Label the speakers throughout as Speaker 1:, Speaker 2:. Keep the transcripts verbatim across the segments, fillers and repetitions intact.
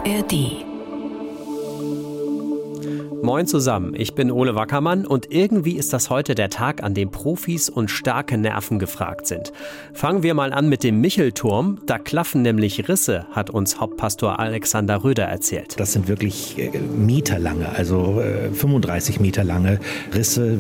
Speaker 1: A R D.
Speaker 2: Moin zusammen, ich bin Ole Wackermann und irgendwie ist das heute der Tag, an dem Profis und starke Nerven gefragt sind. Fangen wir mal an mit dem Michelturm. Da klaffen nämlich Risse, hat uns Hauptpastor Alexander Röder erzählt.
Speaker 3: Das sind wirklich äh, meterlange, also äh, fünfunddreißig Meter lange Risse äh,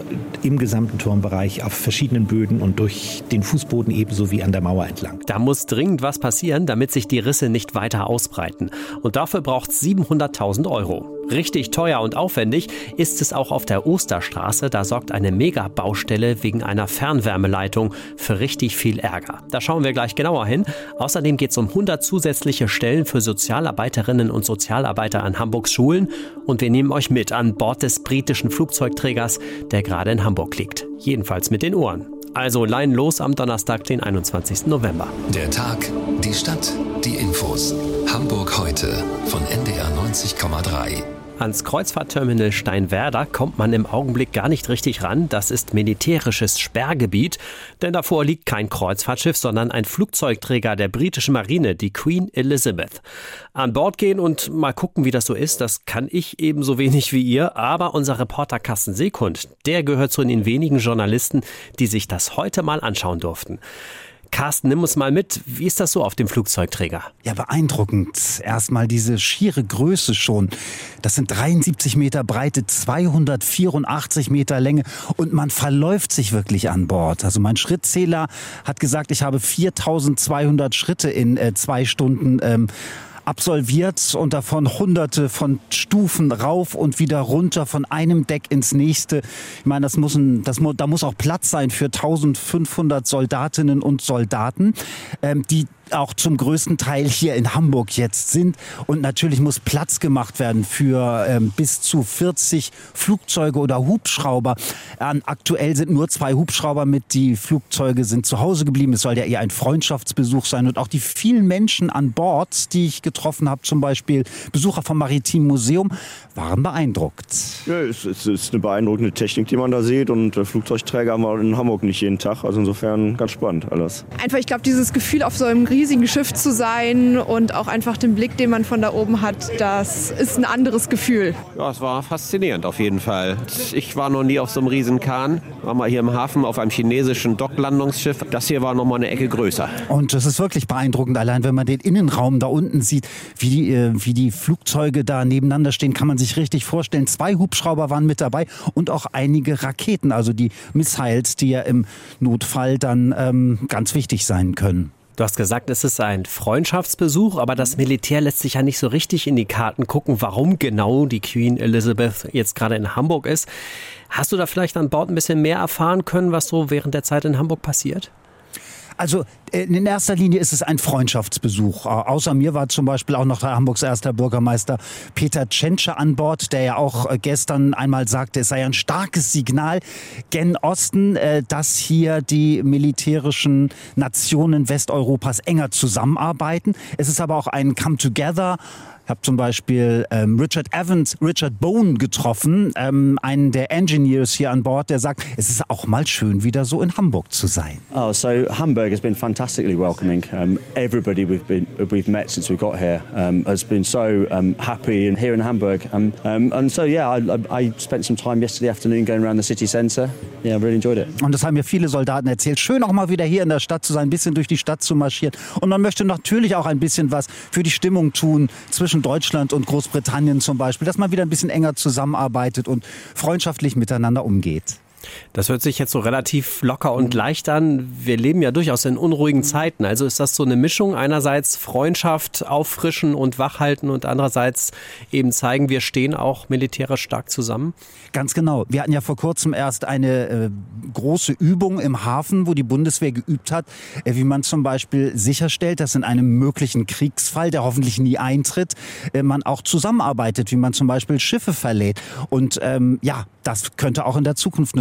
Speaker 3: im gesamten Turmbereich auf verschiedenen Böden und durch den Fußboden ebenso wie an der Mauer entlang.
Speaker 2: Da muss dringend was passieren, damit sich die Risse nicht weiter ausbreiten. Und dafür braucht es siebenhunderttausend Euro. Richtig teuer und aufwendig ist es auch auf der Osterstraße. Da sorgt eine Megabaustelle wegen einer Fernwärmeleitung für richtig viel Ärger. Da schauen wir gleich genauer hin. Außerdem geht es um hundert zusätzliche Stellen für Sozialarbeiterinnen und Sozialarbeiter an Hamburgs Schulen. Und wir nehmen euch mit an Bord des britischen Flugzeugträgers, der gerade in Hamburg liegt. Jedenfalls mit den Ohren. Also Leinen los am Donnerstag, den einundzwanzigsten November.
Speaker 1: Der Tag, die Stadt, die Infos. Hamburg heute von N D R neunzig Komma drei.
Speaker 2: Ans Kreuzfahrtterminal Steinwerder kommt man im Augenblick gar nicht richtig ran. Das ist militärisches Sperrgebiet, denn davor liegt kein Kreuzfahrtschiff, sondern ein Flugzeugträger der britischen Marine, die Queen Elizabeth. An Bord gehen und mal gucken, wie das so ist, das kann ich ebenso wenig wie ihr. Aber unser Reporter Carsten Seekund, der gehört zu den wenigen Journalisten, die sich das heute mal anschauen durften. Carsten, nimm uns mal mit. Wie ist das so auf dem Flugzeugträger?
Speaker 4: Ja, beeindruckend. Erstmal diese schiere Größe schon. Das sind dreiundsiebzig Meter Breite, zweihundertvierundachtzig Meter Länge und man verläuft sich wirklich an Bord. Also mein Schrittzähler hat gesagt, ich habe viertausendzweihundert Schritte in äh, zwei Stunden ähm, absolviert und davon hunderte von Stufen rauf und wieder runter von einem Deck ins nächste. Ich meine, das muss ein, das, da muss auch Platz sein für eintausendfünfhundert Soldatinnen und Soldaten, ähm, die auch zum größten Teil hier in Hamburg jetzt sind. Und natürlich muss Platz gemacht werden für ähm, bis zu vierzig Flugzeuge oder Hubschrauber. Ähm, aktuell sind nur zwei Hubschrauber mit. Die Flugzeuge sind zu Hause geblieben. Es soll ja eher ein Freundschaftsbesuch sein. Und auch die vielen Menschen an Bord, die ich getroffen habe, zum Beispiel Besucher vom Maritimen Museum, waren beeindruckt.
Speaker 5: Ja, es, es ist eine beeindruckende Technik, die man da sieht. Und äh, Flugzeugträger haben wir in Hamburg nicht jeden Tag. Also insofern ganz spannend alles.
Speaker 6: Einfach, ich glaube, dieses Gefühl auf so einem riesigen Schiff zu sein und auch einfach den Blick, den man von da oben hat, das ist ein anderes Gefühl.
Speaker 7: Ja, es war faszinierend auf jeden Fall. Ich war noch nie auf so einem riesen Kahn. War mal hier im Hafen auf einem chinesischen Docklandungsschiff. Das hier war noch mal eine Ecke größer.
Speaker 4: Und das ist wirklich beeindruckend. Allein wenn man den Innenraum da unten sieht, wie die, äh, wie die Flugzeuge da nebeneinander stehen, kann man sich richtig vorstellen. Zwei Hubschrauber waren mit dabei und auch einige Raketen, also die Missiles, die ja im Notfall dann ähm, ganz wichtig sein können.
Speaker 2: Du hast gesagt, es ist ein Freundschaftsbesuch, aber das Militär lässt sich ja nicht so richtig in die Karten gucken, warum genau die Queen Elizabeth jetzt gerade in Hamburg ist. Hast du da vielleicht an Bord ein bisschen mehr erfahren können, was so während der Zeit in Hamburg passiert?
Speaker 4: Also in erster Linie ist es ein Freundschaftsbesuch. Außer mir war zum Beispiel auch noch Hamburgs erster Bürgermeister Peter Tschentscher an Bord, der ja auch gestern einmal sagte, es sei ein starkes Signal gen Osten, dass hier die militärischen Nationen Westeuropas enger zusammenarbeiten. Es ist aber auch ein Come-Together. Ich habe zum Beispiel ähm, Richard Evans, Richard Bone getroffen, ähm, einen der Engineers hier an Bord, der sagt, es ist auch mal schön, wieder so in Hamburg zu sein.
Speaker 8: Oh, so Hamburg has been fantastically welcoming. Um, everybody we've been we've met since we got here um, has been so um, happy and here in Hamburg. Um, um, and so yeah, I, I spent some time yesterday afternoon going around the city centre. Yeah, I really enjoyed it.
Speaker 4: Und das haben mir viele Soldaten erzählt. Schön auch mal wieder hier in der Stadt zu sein, ein bisschen durch die Stadt zu marschieren. Und man möchte natürlich auch ein bisschen was für die Stimmung tun zwischen Deutschland und Großbritannien zum Beispiel, dass man wieder ein bisschen enger zusammenarbeitet und freundschaftlich miteinander umgeht.
Speaker 2: Das hört sich jetzt so relativ locker und leicht an. Wir leben ja durchaus in unruhigen Zeiten. Also ist das so eine Mischung, einerseits Freundschaft auffrischen und wachhalten und andererseits eben zeigen, wir stehen auch militärisch stark zusammen?
Speaker 4: Ganz genau. Wir hatten ja vor kurzem erst eine äh, große Übung im Hafen, wo die Bundeswehr geübt hat, äh, wie man zum Beispiel sicherstellt, dass in einem möglichen Kriegsfall, der hoffentlich nie eintritt, äh, man auch zusammenarbeitet, wie man zum Beispiel Schiffe verlädt. Und ähm, ja, das könnte auch in der Zukunft eine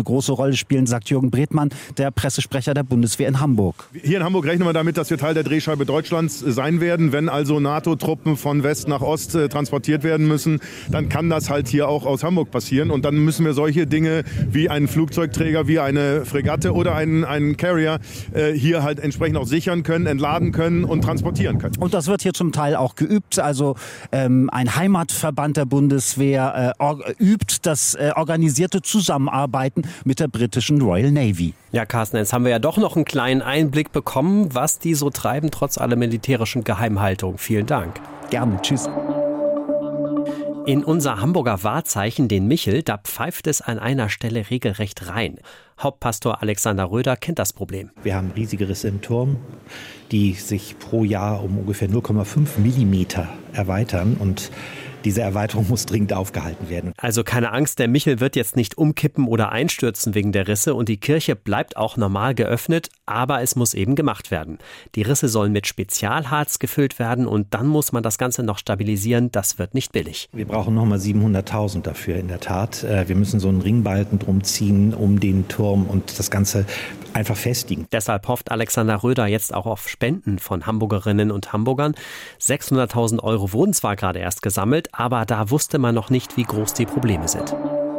Speaker 4: große Rolle spielen, sagt Jürgen Bredmann, der Pressesprecher der Bundeswehr in Hamburg.
Speaker 9: Hier in Hamburg rechnen wir damit, dass wir Teil der Drehscheibe Deutschlands sein werden. Wenn also NATO-Truppen von West nach Ost äh, transportiert werden müssen, dann kann das halt hier auch aus Hamburg passieren. Und dann müssen wir solche Dinge wie einen Flugzeugträger, wie eine Fregatte oder einen, einen Carrier äh, hier halt entsprechend auch sichern können, entladen können und transportieren können.
Speaker 4: Und das wird hier zum Teil auch geübt. Also ähm, ein Heimatverband der Bundeswehr äh, or- übt das äh, organisierte Zusammenarbeiten mit der britischen Royal Navy.
Speaker 2: Ja, Carsten, jetzt haben wir ja doch noch einen kleinen Einblick bekommen, was die so treiben, trotz aller militärischen Geheimhaltung. Vielen Dank.
Speaker 4: Gerne. Tschüss.
Speaker 2: In unser Hamburger Wahrzeichen, den Michel, da pfeift es an einer Stelle regelrecht rein. Hauptpastor Alexander Röder kennt das Problem.
Speaker 3: Wir haben riesige Risse im Turm, die sich pro Jahr um ungefähr null Komma fünf Millimeter erweitern und diese Erweiterung muss dringend aufgehalten werden.
Speaker 2: Also keine Angst, der Michel wird jetzt nicht umkippen oder einstürzen wegen der Risse und die Kirche bleibt auch normal geöffnet, aber es muss eben gemacht werden. Die Risse sollen mit Spezialharz gefüllt werden und dann muss man das Ganze noch stabilisieren. Das wird nicht billig.
Speaker 3: Wir brauchen nochmal siebenhunderttausend dafür in der Tat. Wir müssen so einen Ringbalken drum ziehen um den Turm und das Ganze einfach festigen.
Speaker 2: Deshalb hofft Alexander Röder jetzt auch auf Spenden von Hamburgerinnen und Hamburgern. sechshunderttausend Euro wurden zwar gerade erst gesammelt, aber da wusste man noch nicht, wie groß die Probleme sind.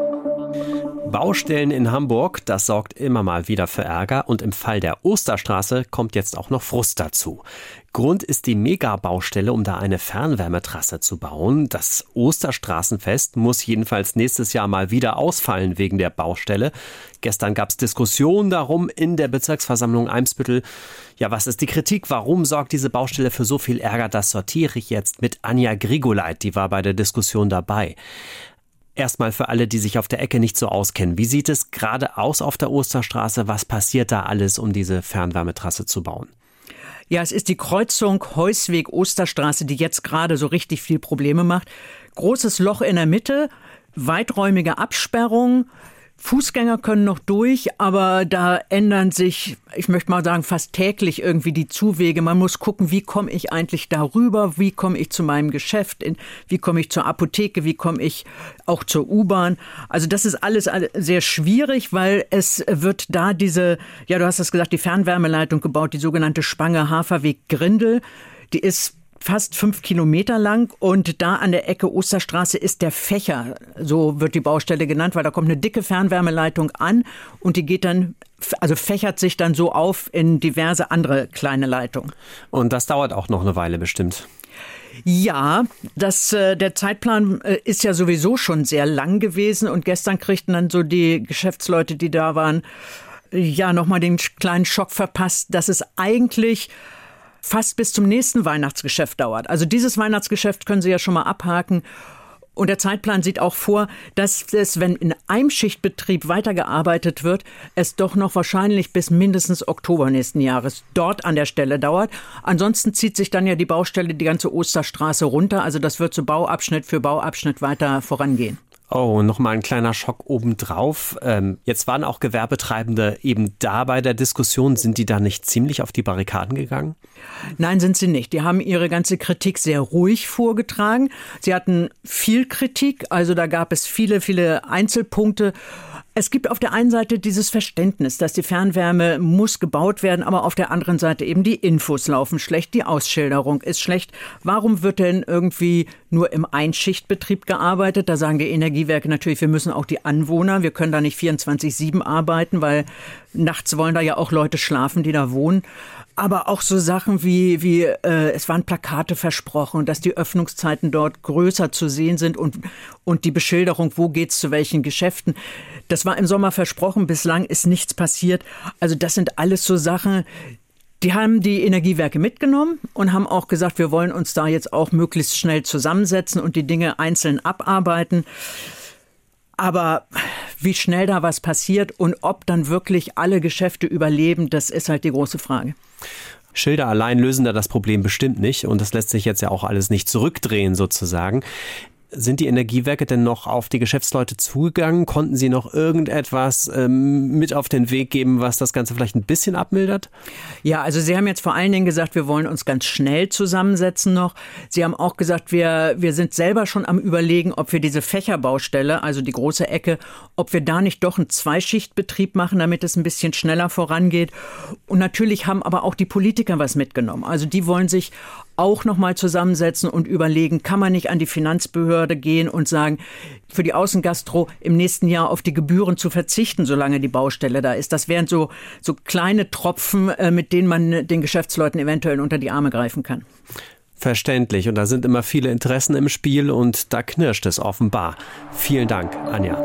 Speaker 2: Baustellen in Hamburg, das sorgt immer mal wieder für Ärger und im Fall der Osterstraße kommt jetzt auch noch Frust dazu. Grund ist die Megabaustelle, um da eine Fernwärmetrasse zu bauen. Das Osterstraßenfest muss jedenfalls nächstes Jahr mal wieder ausfallen wegen der Baustelle. Gestern gab es Diskussionen darum in der Bezirksversammlung Eimsbüttel. Ja, was ist die Kritik? Warum sorgt diese Baustelle für so viel Ärger? Das sortiere ich jetzt mit Anja Grigoleit, die war bei der Diskussion dabei. Erstmal für alle, die sich auf der Ecke nicht so auskennen. Wie sieht es gerade aus auf der Osterstraße? Was passiert da alles, um diese Fernwärmetrasse zu bauen?
Speaker 10: Ja, es ist die Kreuzung Heusweg-Osterstraße, die jetzt gerade so richtig viel Probleme macht. Großes Loch in der Mitte, weiträumige Absperrung. Fußgänger können noch durch, aber da ändern sich, ich möchte mal sagen, fast täglich irgendwie die Zuwege. Man muss gucken, wie komme ich eigentlich darüber, wie komme ich zu meinem Geschäft, wie komme ich zur Apotheke, wie komme ich auch zur U-Bahn. Also das ist alles sehr schwierig, weil es wird da diese, ja du hast es gesagt, die Fernwärmeleitung gebaut, die sogenannte Spange-Haferweg-Grindel. Die ist fast fünf Kilometer lang und da an der Ecke Osterstraße ist der Fächer, so wird die Baustelle genannt, weil da kommt eine dicke Fernwärmeleitung an und die geht dann, also fächert sich dann so auf in diverse andere kleine Leitungen.
Speaker 2: Und das dauert auch noch eine Weile bestimmt.
Speaker 10: Ja, das, äh, der Zeitplan äh, ist ja sowieso schon sehr lang gewesen und gestern kriegten dann so die Geschäftsleute, die da waren, ja nochmal den kleinen Schock verpasst, dass es eigentlich fast bis zum nächsten Weihnachtsgeschäft dauert. Also dieses Weihnachtsgeschäft können Sie ja schon mal abhaken. Und der Zeitplan sieht auch vor, dass es, wenn in einem Schichtbetrieb weitergearbeitet wird, es doch noch wahrscheinlich bis mindestens Oktober nächsten Jahres dort an der Stelle dauert. Ansonsten zieht sich dann ja die Baustelle die ganze Osterstraße runter. Also das wird so Bauabschnitt für Bauabschnitt weiter vorangehen.
Speaker 2: Oh, nochmal ein kleiner Schock obendrauf. Ähm, jetzt waren auch Gewerbetreibende eben da bei der Diskussion. Sind die da nicht ziemlich auf die Barrikaden gegangen?
Speaker 10: Nein, sind sie nicht. Die haben ihre ganze Kritik sehr ruhig vorgetragen. Sie hatten viel Kritik, also da gab es viele, viele Einzelpunkte. Es gibt auf der einen Seite dieses Verständnis, dass die Fernwärme muss gebaut werden, aber auf der anderen Seite eben die Infos laufen schlecht, die Ausschilderung ist schlecht. Warum wird denn irgendwie nur im Einschichtbetrieb gearbeitet? Da sagen die Energiewerke natürlich, wir müssen auch die Anwohner, wir können da nicht vierundzwanzig sieben arbeiten, weil nachts wollen da ja auch Leute schlafen, die da wohnen. Aber auch so Sachen wie, wie äh, es waren Plakate versprochen, dass die Öffnungszeiten dort größer zu sehen sind und, und die Beschilderung, wo geht's zu welchen Geschäften. Das war im Sommer versprochen, bislang ist nichts passiert. Also das sind alles so Sachen, die haben die Energiewerke mitgenommen und haben auch gesagt, wir wollen uns da jetzt auch möglichst schnell zusammensetzen und die Dinge einzeln abarbeiten. Aber wie schnell da was passiert und ob dann wirklich alle Geschäfte überleben, das ist halt die große Frage.
Speaker 2: Schilder allein lösen da das Problem bestimmt nicht und das lässt sich jetzt ja auch alles nicht zurückdrehen sozusagen. Sind die Energiewerke denn noch auf die Geschäftsleute zugegangen? Konnten sie noch irgendetwas ähm, mit auf den Weg geben, was das Ganze vielleicht ein bisschen abmildert?
Speaker 10: Ja, also Sie haben jetzt vor allen Dingen gesagt, wir wollen uns ganz schnell zusammensetzen noch. Sie haben auch gesagt, wir, wir sind selber schon am Überlegen, ob wir diese Fächerbaustelle, also die große Ecke, ob wir da nicht doch einen Zweischichtbetrieb machen, damit es ein bisschen schneller vorangeht. Und natürlich haben aber auch die Politiker was mitgenommen. Also die wollen sich auch noch mal zusammensetzen und überlegen, kann man nicht an die Finanzbehörde gehen und sagen, für die Außengastro im nächsten Jahr auf die Gebühren zu verzichten, solange die Baustelle da ist. Das wären so, so kleine Tropfen, mit denen man den Geschäftsleuten eventuell unter die Arme greifen kann.
Speaker 2: Verständlich. Und da sind immer viele Interessen im Spiel und da knirscht es offenbar. Vielen Dank, Anja.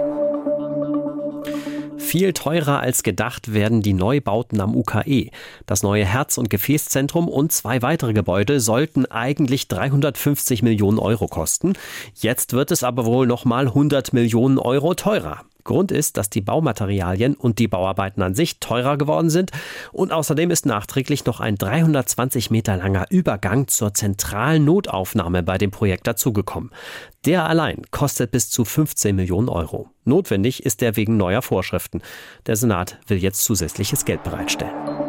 Speaker 2: Viel teurer als gedacht werden die Neubauten am U K E. Das neue Herz- und Gefäßzentrum und zwei weitere Gebäude sollten eigentlich dreihundertfünfzig Millionen Euro kosten. Jetzt wird es aber wohl noch mal hundert Millionen Euro teurer. Grund ist, dass die Baumaterialien und die Bauarbeiten an sich teurer geworden sind und außerdem ist nachträglich noch ein dreihundertzwanzig Meter langer Übergang zur zentralen Notaufnahme bei dem Projekt dazugekommen. Der allein kostet bis zu fünfzehn Millionen Euro. Notwendig ist der wegen neuer Vorschriften. Der Senat will jetzt zusätzliches Geld bereitstellen.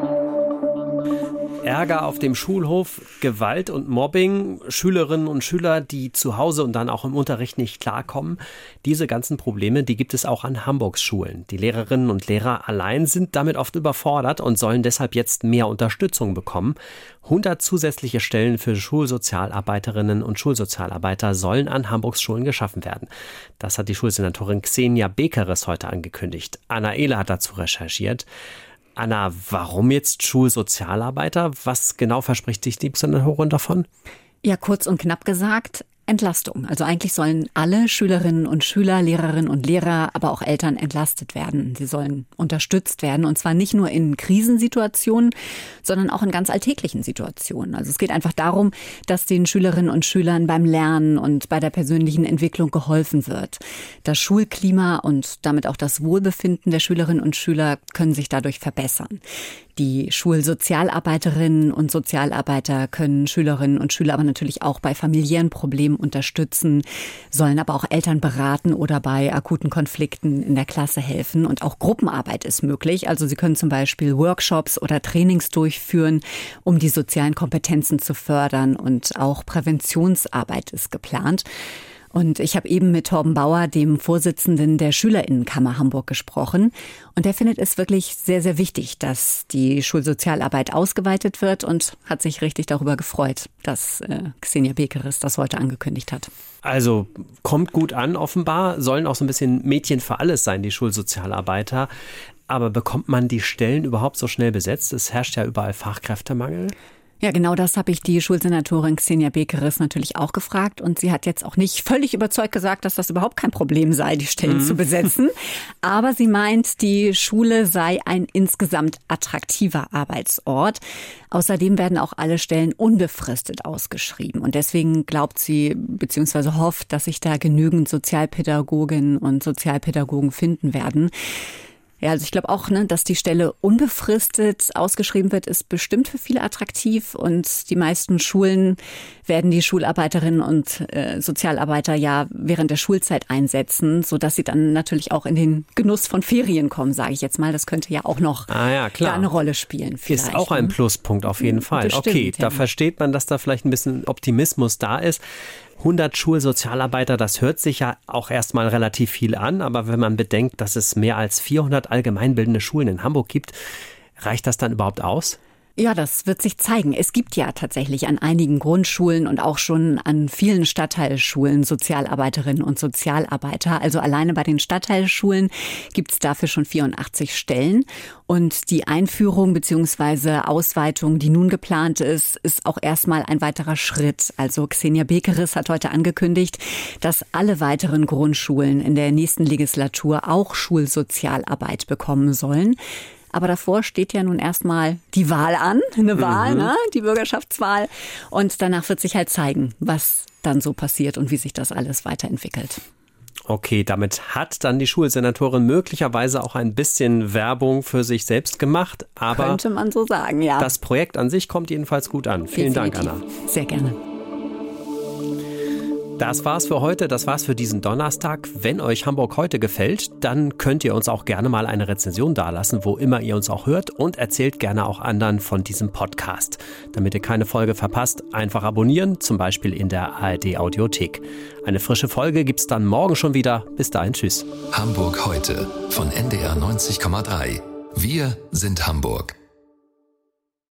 Speaker 2: Ärger auf dem Schulhof, Gewalt und Mobbing, Schülerinnen und Schüler, die zu Hause und dann auch im Unterricht nicht klarkommen. Diese ganzen Probleme, die gibt es auch an Hamburgs Schulen. Die Lehrerinnen und Lehrer allein sind damit oft überfordert und sollen deshalb jetzt mehr Unterstützung bekommen. hundert zusätzliche Stellen für Schulsozialarbeiterinnen und Schulsozialarbeiter sollen an Hamburgs Schulen geschaffen werden. Das hat die Schulsenatorin Xenia Bekeres heute angekündigt. Anna Ehle hat dazu recherchiert. Anna, warum jetzt Schulsozialarbeiter? Was genau verspricht sich die Senatorin davon?
Speaker 11: Ja, kurz und knapp gesagt, Entlastung. Also eigentlich sollen alle Schülerinnen und Schüler, Lehrerinnen und Lehrer, aber auch Eltern entlastet werden. Sie sollen unterstützt werden und zwar nicht nur in Krisensituationen, sondern auch in ganz alltäglichen Situationen. Also es geht einfach darum, dass den Schülerinnen und Schülern beim Lernen und bei der persönlichen Entwicklung geholfen wird. Das Schulklima und damit auch das Wohlbefinden der Schülerinnen und Schüler können sich dadurch verbessern. Die Schulsozialarbeiterinnen und Sozialarbeiter können Schülerinnen und Schüler aber natürlich auch bei familiären Problemen unterstützen, sollen aber auch Eltern beraten oder bei akuten Konflikten in der Klasse helfen. Und auch Gruppenarbeit ist möglich. Also sie können zum Beispiel Workshops oder Trainings durchführen, um die sozialen Kompetenzen zu fördern. Und auch Präventionsarbeit ist geplant. Und ich habe eben mit Torben Bauer, dem Vorsitzenden der Schülerinnenkammer Hamburg, gesprochen. Und der findet es wirklich sehr, sehr wichtig, dass die Schulsozialarbeit ausgeweitet wird und hat sich richtig darüber gefreut, dass äh, Xenia Bekeres das heute angekündigt hat.
Speaker 2: Also kommt gut an offenbar, sollen auch so ein bisschen Mädchen für alles sein, die Schulsozialarbeiter. Aber bekommt man die Stellen überhaupt so schnell besetzt? Es herrscht ja überall Fachkräftemangel.
Speaker 11: Ja, genau das habe ich die Schulsenatorin Xenia Bekeres natürlich auch gefragt. Und sie hat jetzt auch nicht völlig überzeugt gesagt, dass das überhaupt kein Problem sei, die Stellen mhm. zu besetzen. Aber sie meint, die Schule sei ein insgesamt attraktiver Arbeitsort. Außerdem werden auch alle Stellen unbefristet ausgeschrieben. Und deswegen glaubt sie bzw. hofft, dass sich da genügend Sozialpädagoginnen und Sozialpädagogen finden werden. Ja, also ich glaube auch, ne, dass die Stelle unbefristet ausgeschrieben wird, ist bestimmt für viele attraktiv. Und die meisten Schulen werden die Schularbeiterinnen und äh, Sozialarbeiter ja während der Schulzeit einsetzen, sodass sie dann natürlich auch in den Genuss von Ferien kommen, sage ich jetzt mal. Das könnte ja auch noch
Speaker 2: ah, ja, klar.
Speaker 11: eine Rolle spielen. Vielleicht.
Speaker 2: Ist auch ein Pluspunkt auf jeden Fall.
Speaker 11: Bestimmt,
Speaker 2: okay,
Speaker 11: ja.
Speaker 2: Da versteht man, dass da vielleicht ein bisschen Optimismus da ist. hundert Schulsozialarbeiter, das hört sich ja auch erstmal relativ viel an, aber wenn man bedenkt, dass es mehr als vierhundert allgemeinbildende Schulen in Hamburg gibt, reicht das dann überhaupt aus?
Speaker 11: Ja, das wird sich zeigen. Es gibt ja tatsächlich an einigen Grundschulen und auch schon an vielen Stadtteilschulen Sozialarbeiterinnen und Sozialarbeiter. Also alleine bei den Stadtteilschulen gibt es dafür schon vierundachtzig Stellen. Und die Einführung bzw. Ausweitung, die nun geplant ist, ist auch erstmal ein weiterer Schritt. Also Xenia Bekeres hat heute angekündigt, dass alle weiteren Grundschulen in der nächsten Legislatur auch Schulsozialarbeit bekommen sollen. Aber davor steht ja nun erstmal die Wahl an, eine Wahl, mhm. ne? Die Bürgerschaftswahl. Und danach wird sich halt zeigen, was dann so passiert und wie sich das alles weiterentwickelt.
Speaker 2: Okay, damit hat dann die Schulsenatorin möglicherweise auch ein bisschen Werbung für sich selbst gemacht. Aber
Speaker 11: könnte man so sagen, ja.
Speaker 2: Das Projekt an sich kommt jedenfalls gut an. Vielen
Speaker 11: Definitiv.
Speaker 2: Dank, Anna.
Speaker 11: Sehr gerne.
Speaker 2: Das war's für heute, das war's für diesen Donnerstag. Wenn euch Hamburg heute gefällt, dann könnt ihr uns auch gerne mal eine Rezension dalassen, wo immer ihr uns auch hört, und erzählt gerne auch anderen von diesem Podcast. Damit ihr keine Folge verpasst, einfach abonnieren, zum Beispiel in der A R D Audiothek. Eine frische Folge gibt's dann morgen schon wieder. Bis dahin, tschüss.
Speaker 1: Hamburg heute von N D R neunzig Komma drei. Wir sind Hamburg.